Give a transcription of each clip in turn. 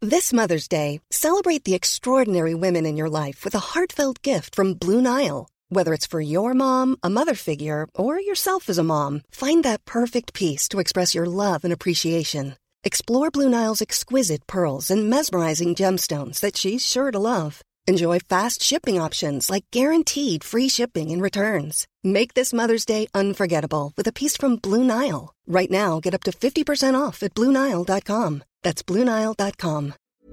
This Mother's Day, celebrate the extraordinary women in your life with a heartfelt gift from Blue Nile. Whether it's for your mom, a mother figure, or yourself as a mom, find that perfect piece to express your love and appreciation. Explore Blue Nile's exquisite pearls and mesmerizing gemstones that she's sure to love. Enjoy fast shipping options like guaranteed free shipping and returns. Make this Mother's Day unforgettable with a piece from Blue Nile. Right now, get up to 50% off at BlueNile.com. That's BlueNile.com.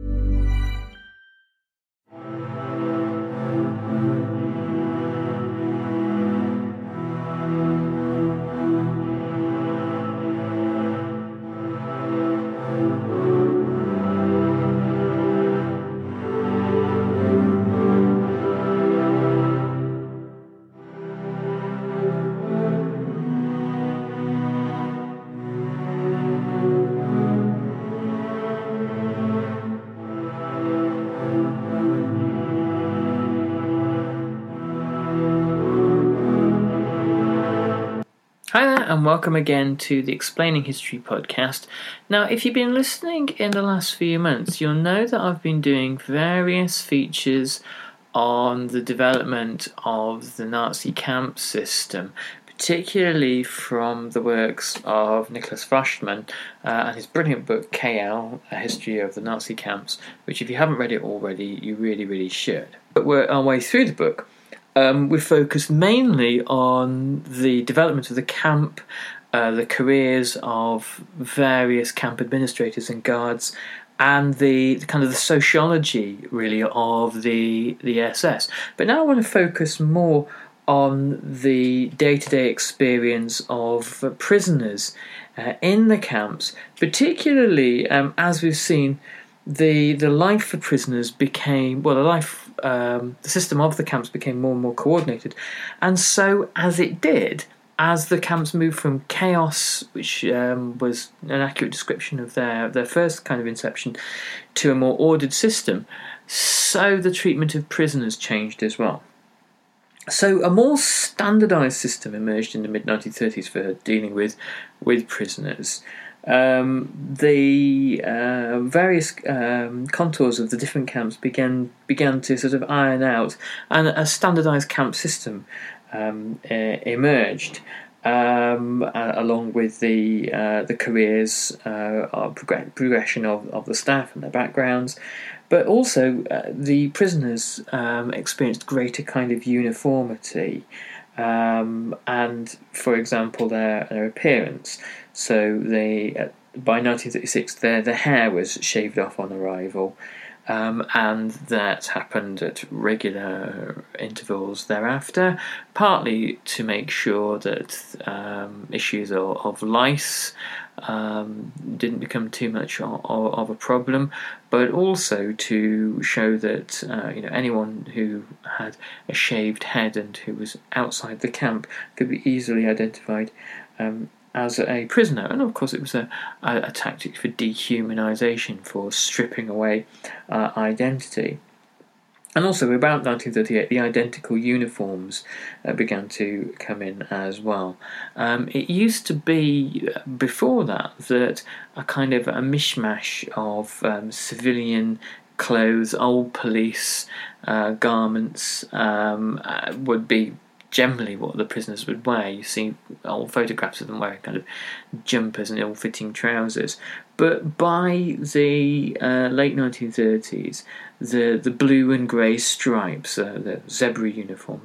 Hi there, and welcome again to the Explaining History podcast. Now, if you've been listening in the last few months, you'll know that I've been doing various features on the development of the Nazi camp system, particularly from the works of Nicholas Froschmann and his brilliant book KL, A History of the Nazi Camps, which if you haven't read it already, you really should. But we're our way through the book. We focused mainly on the development of the camp, the careers of various camp administrators and guards, and the kind of the sociology, really, of the SS. But now I want to focus more on the day-to-day experience of prisoners in the camps, particularly as we've seen the life for prisoners became, the system of the camps became more and more coordinated. And so as it did, as the camps moved from chaos, which was an accurate description of their first kind of inception, to a more ordered system, so the treatment of prisoners changed as well. So a more standardised system emerged in the mid-1930s for dealing with prisoners. The various contours of the different camps began to sort of iron out, and a standardised camp system emerged, along with the careers, progression of the staff and their backgrounds. But also, the prisoners experienced greater kind of uniformity, and, for example, their appearance. So by 1936, their hair was shaved off on arrival, and that happened at regular intervals thereafter, partly to make sure that issues of lice didn't become too much of a problem, but also to show that anyone who had a shaved head and who was outside the camp could be easily identified as a prisoner. And of course it was a tactic for dehumanisation, for stripping away identity. And also, about 1938, the identical uniforms began to come in as well. It used to be, before that a kind of a mishmash of civilian clothes, old police garments would be generally what the prisoners would wear. You see old photographs of them wearing kind of jumpers and ill-fitting trousers. But by the late 1930s, the blue and grey stripes, the zebra uniform,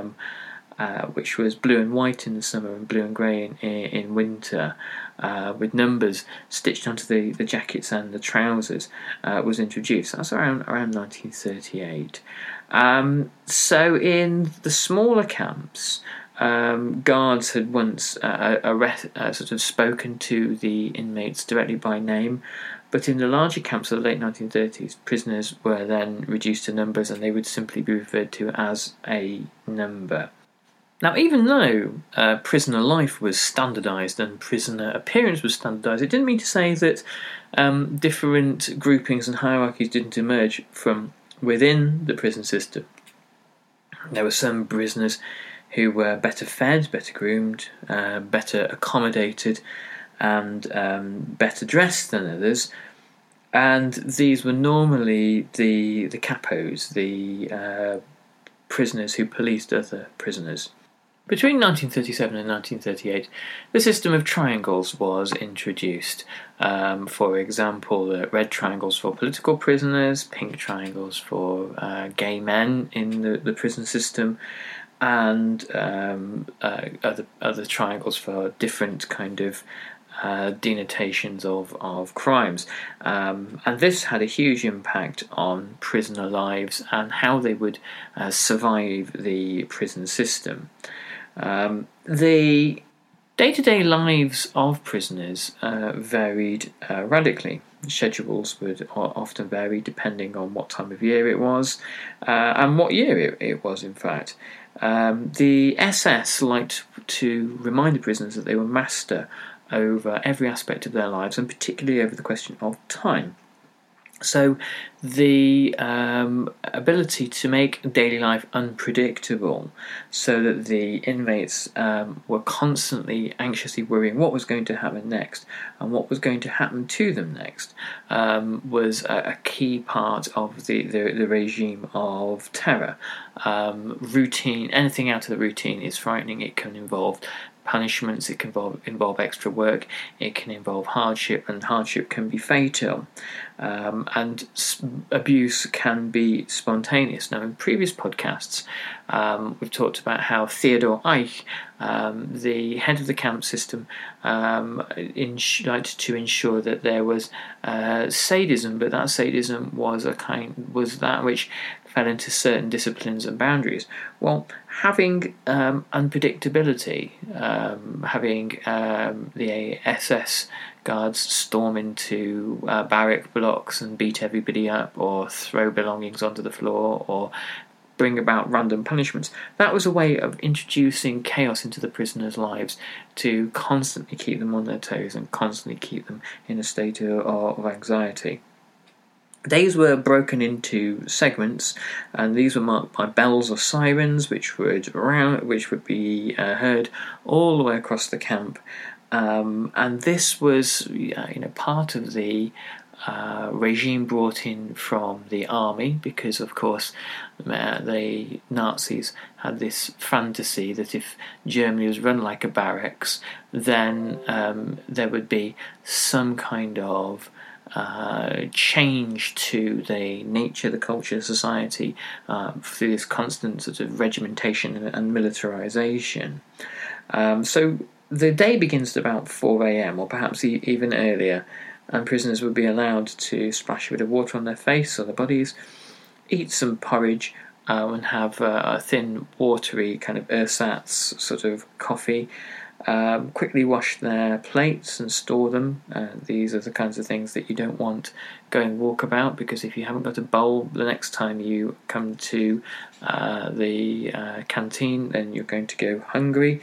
which was blue and white in the summer and blue and grey in winter, with numbers stitched onto the jackets and the trousers, was introduced. That's around 1938. So in the smaller camps, guards had once sort of spoken to the inmates directly by name, but in the larger camps of the late 1930s, prisoners were then reduced to numbers, and they would simply be referred to as a number. Now, even though prisoner life was standardised and prisoner appearance was standardised, it didn't mean to say that different groupings and hierarchies didn't emerge from within the prison system. There were some prisoners who were better fed, better groomed, better accommodated, and better dressed than others. And these were normally the capos, the prisoners who policed other prisoners. Between 1937 and 1938, the system of triangles was introduced. For example, red triangles for political prisoners, pink triangles for gay men in the prison system, and other triangles for different kind of denotations of crimes. And this had a huge impact on prisoner lives and how they would survive the prison system. The day-to-day lives of prisoners varied radically. Schedules would often vary depending on what time of year it was and what year it was, in fact. The SS liked to remind the prisoners that they were master over every aspect of their lives, and particularly over the question of time. So the ability to make daily life unpredictable, so that the inmates were constantly anxiously worrying what was going to happen next and what was going to happen to them next, was a key part of the regime of terror. Routine, anything out of the routine is frightening. It can involve punishments, it can involve extra work, it can involve hardship, and hardship can be fatal. And abuse can be spontaneous. Now, in previous podcasts, we've talked about how Theodor Eich, the head of the camp system, liked to ensure that there was sadism, but that sadism was that which fell into certain disciplines and boundaries. Well, having unpredictability, having the SS guards storm into barrack blocks and beat everybody up, or throw belongings onto the floor, or bring about random punishments, that was a way of introducing chaos into the prisoners' lives to constantly keep them on their toes and constantly keep them in a state of anxiety. Days were broken into segments, and these were marked by bells or sirens, which would be heard all the way across the camp. And this was, part of the regime brought in from the army, because, of course, the Nazis had this fantasy that if Germany was run like a barracks, then there would be some kind of change to the nature, the culture, society through this constant sort of regimentation and militarization. So the day begins at about 4 a.m. or perhaps even earlier, and prisoners would be allowed to splash a bit of water on their face or their bodies, eat some porridge, and have a thin, watery kind of ersatz sort of coffee. Quickly wash their plates and store them. These are the kinds of things that you don't want going walkabout, because if you haven't got a bowl the next time you come to the canteen, then you're going to go hungry.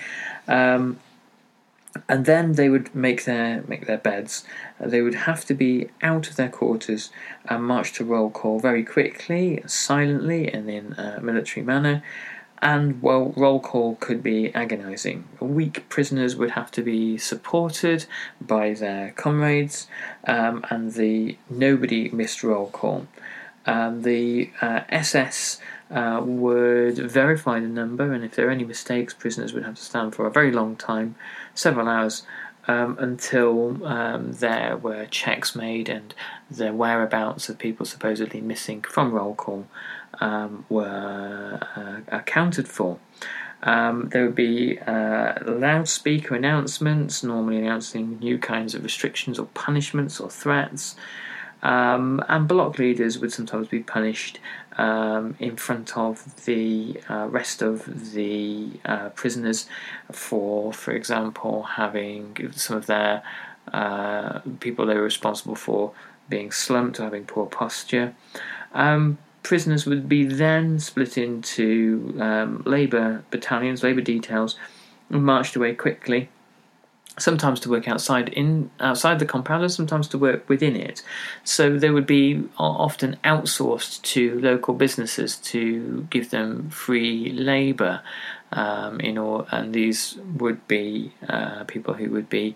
And then they would make their beds. They would have to be out of their quarters and march to roll call very quickly, silently, and in a military manner. And, well, roll call could be agonising. Weak prisoners would have to be supported by their comrades, and nobody missed roll call. The SS would verify the number, and if there are any mistakes, prisoners would have to stand for a very long time, several hours, until there were checks made and the whereabouts of people supposedly missing from roll call were accounted for. There would be loudspeaker announcements, normally announcing new kinds of restrictions or punishments or threats. And block leaders would sometimes be punished in front of the rest of the prisoners for example, having some of their people they were responsible for being slumped or having poor posture. Prisoners would be then split into labour battalions, labour details, and marched away quickly, sometimes to work outside the compound and sometimes to work within it. So they would be often outsourced to local businesses to give them free labour, and these would be people who would be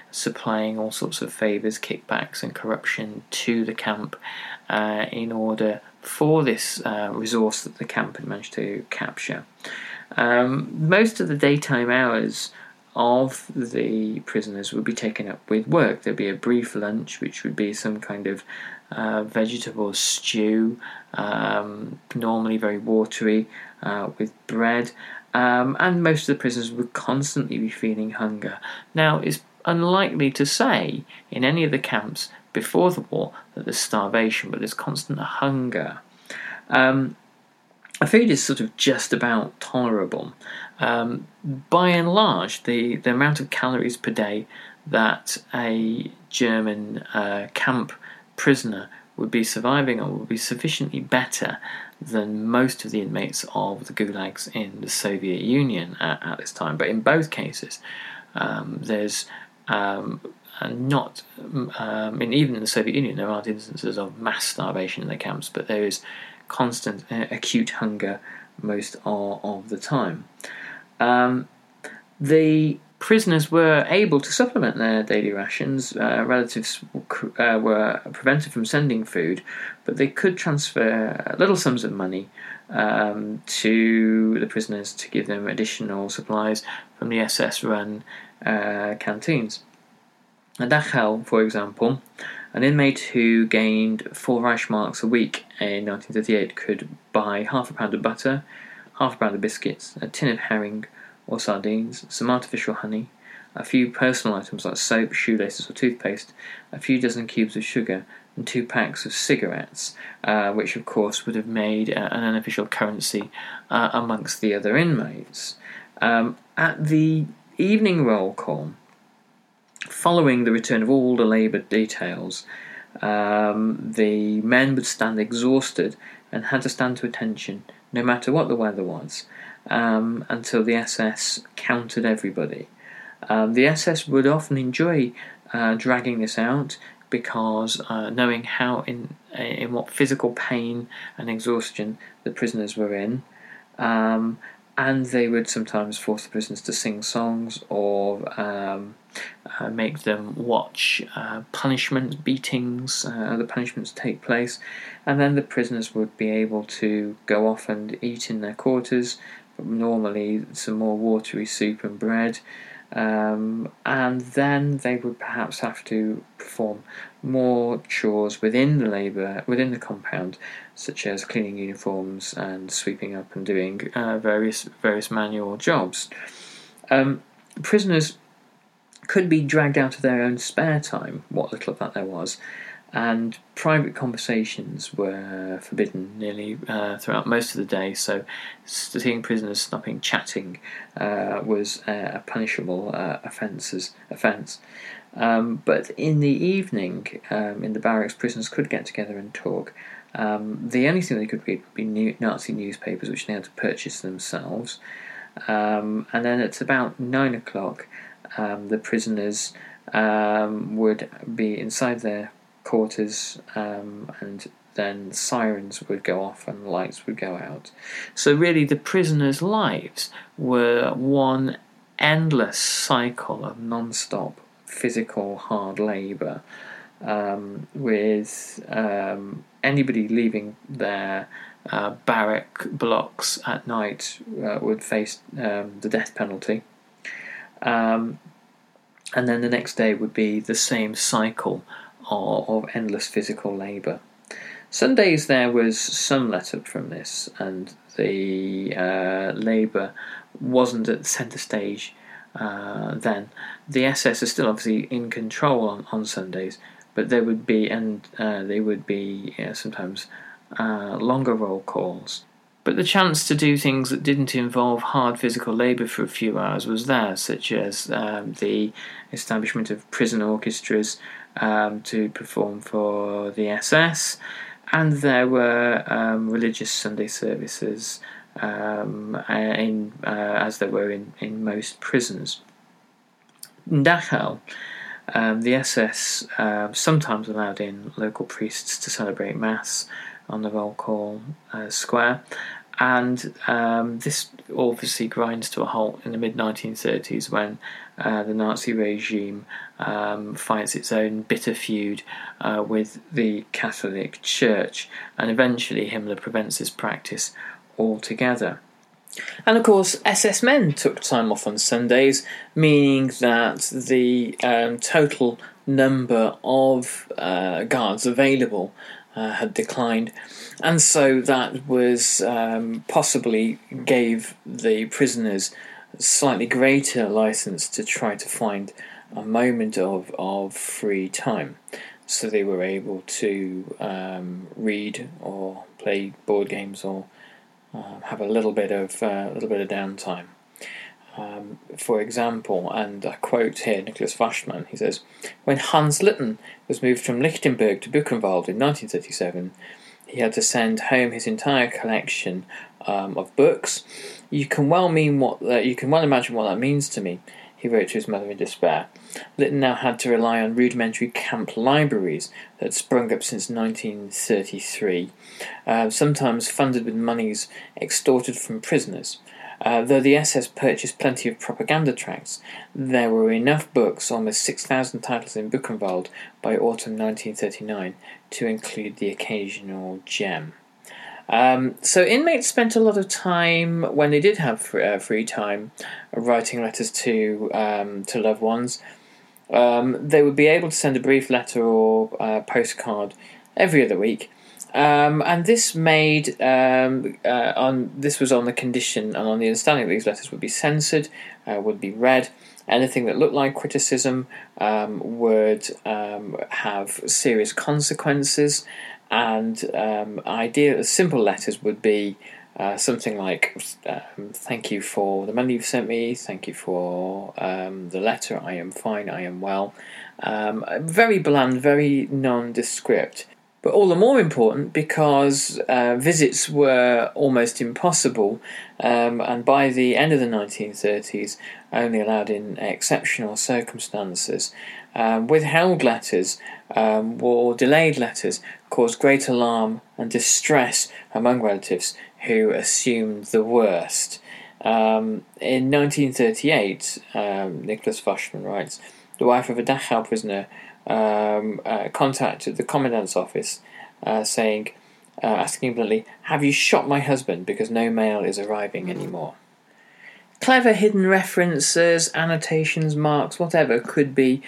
supplying all sorts of favours, kickbacks and corruption to the camp in order for this resource that the camp had managed to capture. Most of the daytime hours of the prisoners would be taken up with work. There'd be a brief lunch, which would be some kind of vegetable stew, normally very watery, with bread, and most of the prisoners would constantly be feeling hunger. Now, it's unlikely to say in any of the camps before the war that there's starvation, but there's constant hunger. Food is sort of just about tolerable. By and large, the amount of calories per day that a German camp prisoner would be surviving on would be sufficiently better than most of the inmates of the gulags in the Soviet Union at this time. But in both cases, there's not, even in the Soviet Union, there aren't instances of mass starvation in the camps, but there is constant acute hunger most of the time. The prisoners were able to supplement their daily rations. Relatives were prevented from sending food, but they could transfer little sums of money to the prisoners to give them additional supplies from the SS-run canteens. At Dachau, for example, an inmate who gained 4 Reichsmarks a week in 1938 could buy half a pound of butter, half a pound of biscuits, a tin of herring or sardines, some artificial honey, a few personal items like soap, shoelaces or toothpaste, a few dozen cubes of sugar, and 2 packs of cigarettes, which of course would have made an unofficial currency amongst the other inmates. At the evening roll call, following the return of all the labour details, the men would stand exhausted and had to stand to attention, no matter what the weather was, until the SS counted everybody. The SS would often enjoy dragging this out because knowing how in what physical pain and exhaustion the prisoners were in, and they would sometimes force the prisoners to sing songs or make them watch punishment, beatings, other punishments take place, and then the prisoners would be able to go off and eat in their quarters, normally some more watery soup and bread, and then they would perhaps have to perform more chores within the compound, such as cleaning uniforms and sweeping up and doing various manual jobs. Prisoners could be dragged out of their own spare time, what little of that there was, and private conversations were forbidden nearly throughout most of the day, so seeing prisoners stopping chatting was a punishable offence. But in the evening, in the barracks, prisoners could get together and talk. The only thing they could read would be Nazi newspapers, which they had to purchase themselves. And then at about 9 o'clock, the prisoners would be inside their quarters, and then sirens would go off and lights would go out. So really the prisoners' lives were one endless cycle of non-stop physical hard labour, with anybody leaving their barrack blocks at night would face the death penalty. And then the next day would be the same cycle of endless physical labour. Sundays there was some let up from this, and the labour wasn't at the centre stage then. The SS is still obviously in control on Sundays, but there would be sometimes longer roll calls. But the chance to do things that didn't involve hard physical labour for a few hours was there, such as the establishment of prison orchestras to perform for the SS, and there were religious Sunday services as there were in most prisons. In Dachau, the SS sometimes allowed in local priests to celebrate Mass on the roll call square, And this obviously grinds to a halt in the mid-1930s when the Nazi regime fights its own bitter feud with the Catholic Church, and eventually Himmler prevents this practice altogether. And of course, SS men took time off on Sundays, meaning that the total number of guards available had declined, and so that was possibly gave the prisoners slightly greater license to try to find a moment of free time. So they were able to read or play board games or have a little bit of downtime. For example, and I quote here Nicholas Waschmann, he says, "When Hans Litten was moved from Lichtenberg to Buchenwald in 1937, he had to send home his entire collection of books. You can well imagine what that means to me," he wrote to his mother in despair. Litten now had to rely on rudimentary camp libraries that had sprung up since 1933, sometimes funded with monies extorted from prisoners. Though the SS purchased plenty of propaganda tracts, there were enough books, almost 6,000 titles in Buchenwald by autumn 1939, to include the occasional gem. So inmates spent a lot of time, when they did have free time, writing letters to loved ones. They would be able to send a brief letter or postcard every other week. And this made this was on the condition and on the understanding that these letters would be censored, would be read. Anything that looked like criticism would have serious consequences, and simple letters would be something like "Thank you for the money you've sent me. Thank you for the letter. I am fine. I am well." Very bland, very nondescript. But all the more important because visits were almost impossible, and by the end of the 1930s, only allowed in exceptional circumstances. Withheld letters or delayed letters caused great alarm and distress among relatives who assumed the worst. In 1938, Nicholas Waschmann writes, the wife of a Dachau prisoner contacted the commandant's office asking bluntly, "Have you shot my husband, because no mail is arriving anymore?" Clever hidden references, annotations, marks, whatever could be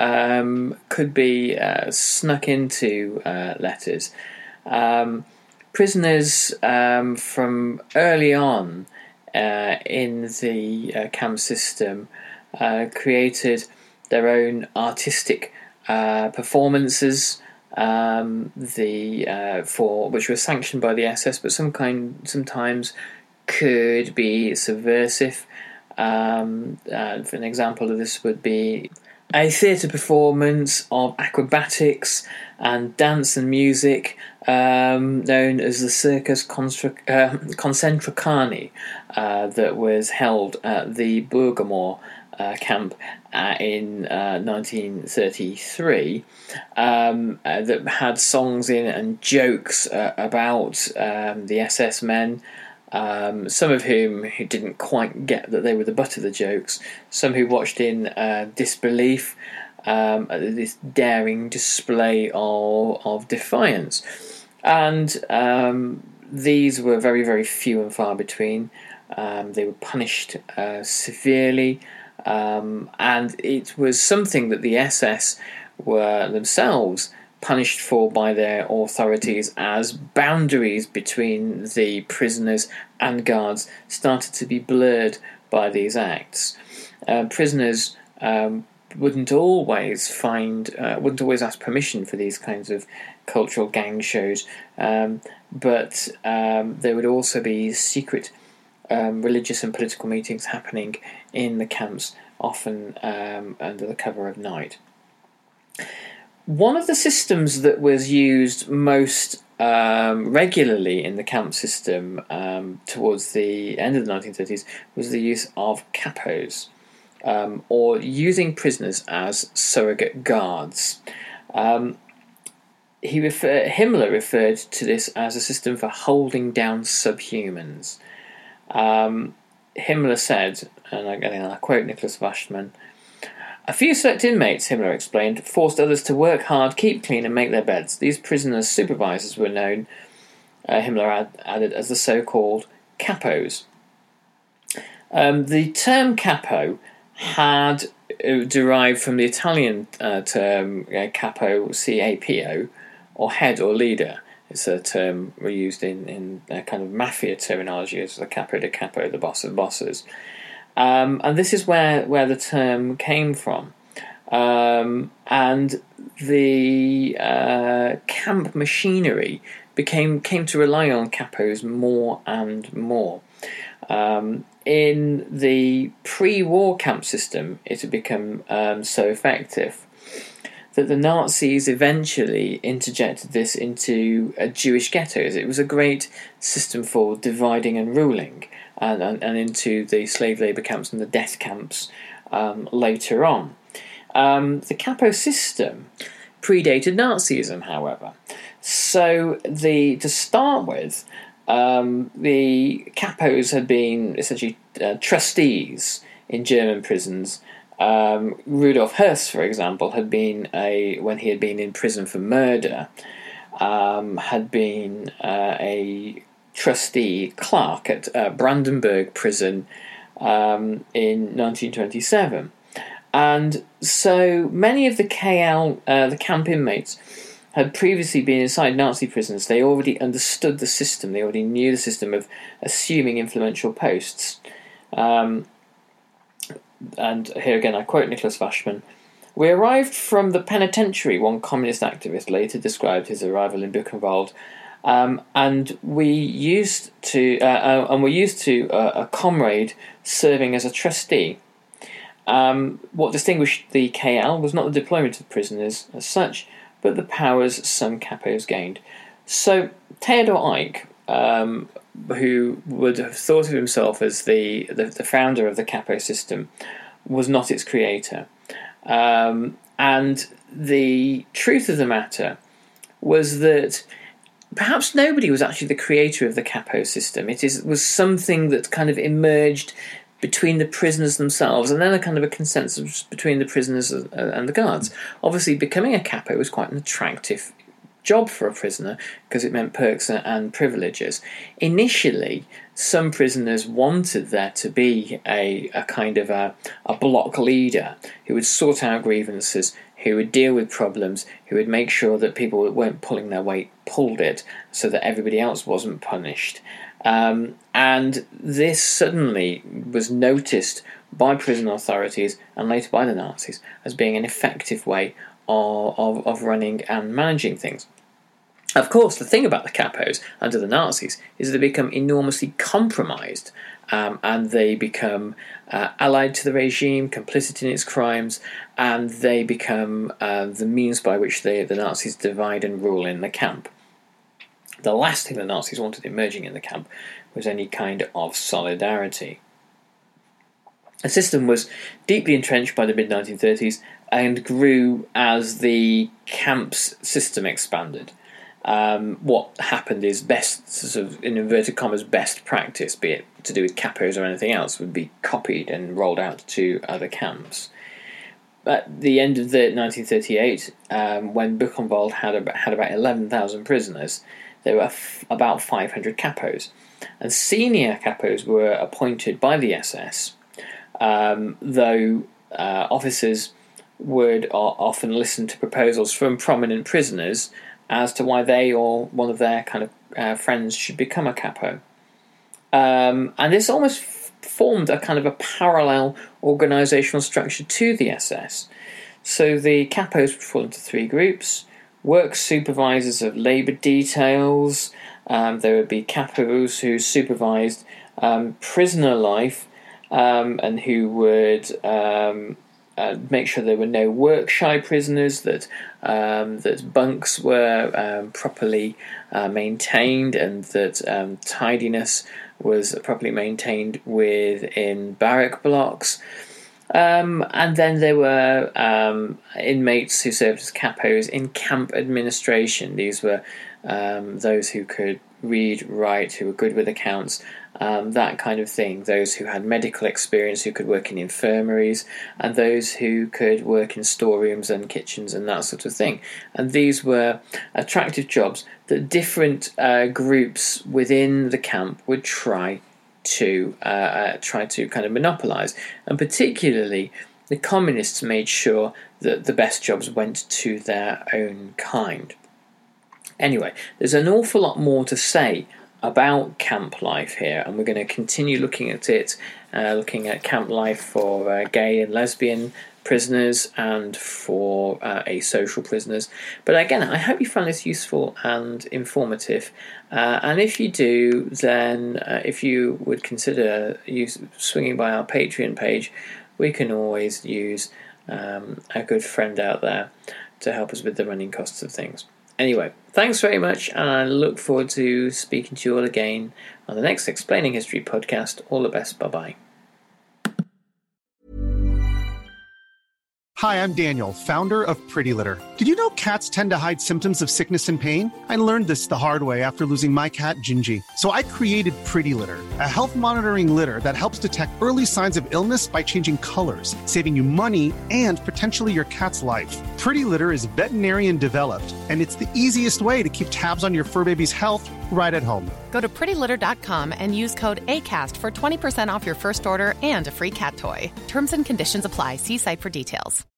snuck into letters. Prisoners from early on in the camp system created their own artistic performances, which were sanctioned by the SS, but sometimes could be subversive. For an example of this would be a theatre performance of acrobatics and dance and music known as the Circus Concentricani that was held at the Bergamo camp in 1933 that had songs in and jokes about the SS men, some of whom who didn't quite get that they were the butt of the jokes, some who watched in disbelief at this daring display of defiance. And these were very, very few and far between. They were punished severely, and it was something that the SS were themselves punished for by their authorities, as boundaries between the prisoners and guards started to be blurred by these acts. Prisoners wouldn't always ask permission for these kinds of cultural gang shows, but there would also be secret religious and political meetings happening in the camps, often under the cover of night. One of the systems that was used most regularly in the camp system towards the end of the 1930s was the use of capos, or using prisoners as surrogate guards. Himmler referred to this as a system for holding down subhumans. Himmler said, and I quote Nicholas Waschmann, "A few select inmates," Himmler explained, "forced others to work hard, keep clean and make their beds. These prisoners' supervisors were known," Himmler added, "as the so-called capos." The term capo had derived from the Italian term capo, C-A-P-O, or head or leader. It's a term we used in kind of mafia terminology as the capo de capo, the boss of bosses. And this is where the term came from. And the camp machinery came to rely on capos more and more. In the pre-war camp system, it had become so effective that the Nazis eventually interjected this into Jewish ghettos. It was a great system for dividing and ruling, and into the slave labour camps and the death camps later on. The capo system predated Nazism, however. So to start with, the capos had been essentially trustees in German prisons. Rudolf Höss, for example, when he had been in prison for murder, had been a trustee clerk at Brandenburg prison in 1927. And so many of the the camp inmates, had previously been inside Nazi prisons. They already understood the system. They already knew the system of assuming influential posts. And here again I quote Nicholas Waschmann, "We arrived from the penitentiary," one communist activist later described his arrival in Buchenwald, and we used to a comrade serving as a trustee. What distinguished the KL was not the deployment of prisoners as such, but the powers some capos gained. So Theodor Eicke, who would have thought of himself as the founder of the capo system, was not its creator. And the truth of the matter was that perhaps nobody was actually the creator of the capo system. It was something that kind of emerged between the prisoners themselves, and then a kind of a consensus between the prisoners and the guards. Obviously, becoming a capo was quite an attractive job for a prisoner because it meant perks and privileges. Initially, some prisoners wanted there to be a kind of a block leader who would sort out grievances, who would deal with problems, who would make sure that people that weren't pulling their weight pulled it so that everybody else wasn't punished. And this suddenly was noticed by prison authorities and later by the Nazis as being an effective way of running and managing things. Of course, the thing about the capos under the Nazis is that they become enormously compromised, and they become allied to the regime, complicit in its crimes, and they become the means by which the Nazis divide and rule in the camp. The last thing the Nazis wanted emerging in the camp was any kind of solidarity. The system was deeply entrenched by the mid-1930s and grew as the camp's system expanded. What happened is best, sort of in inverted commas, best practice, be it to do with capos or anything else, would be copied and rolled out to other camps. At the end of 1938, when Buchenwald had about 11,000 prisoners, there were about 500 capos, and senior capos were appointed by the SS, though officers would often listen to proposals from prominent prisoners as to why they or one of their kind of friends should become a capo. And this almost formed a kind of a parallel organisational structure to the SS. So the capos would fall into three groups: work supervisors of labour details. There would be capos who supervised prisoner life and who would make sure there were no work-shy prisoners, that bunks were properly maintained, and that tidiness was properly maintained within barrack blocks. And then there were inmates who served as capos in camp administration. These were those who could read, write, who were good with accounts, that kind of thing. Those who had medical experience, who could work in infirmaries, and those who could work in storerooms and kitchens and that sort of thing. And these were attractive jobs that different groups within the camp would try to kind of monopolise. And particularly, the communists made sure that the best jobs went to their own kind. Anyway, there's an awful lot more to say about camp life here, and we're going to continue looking at it, looking at camp life for gay and lesbian prisoners and for asocial prisoners. But again, I hope you found this useful and informative. And if you do, then if you would consider swinging by our Patreon page, we can always use a good friend out there to help us with the running costs of things. Anyway, thanks very much, and I look forward to speaking to you all again on the next Explaining History podcast. All the best. Bye-bye. Hi, I'm Daniel, founder of Pretty Litter. Did you know cats tend to hide symptoms of sickness and pain? I learned this the hard way after losing my cat, Gingy. So I created Pretty Litter, a health monitoring litter that helps detect early signs of illness by changing colors, saving you money and potentially your cat's life. Pretty Litter is veterinarian developed, and it's the easiest way to keep tabs on your fur baby's health right at home. Go to prettylitter.com and use code ACAST for 20% off your first order and a free cat toy. Terms and conditions apply. See site for details.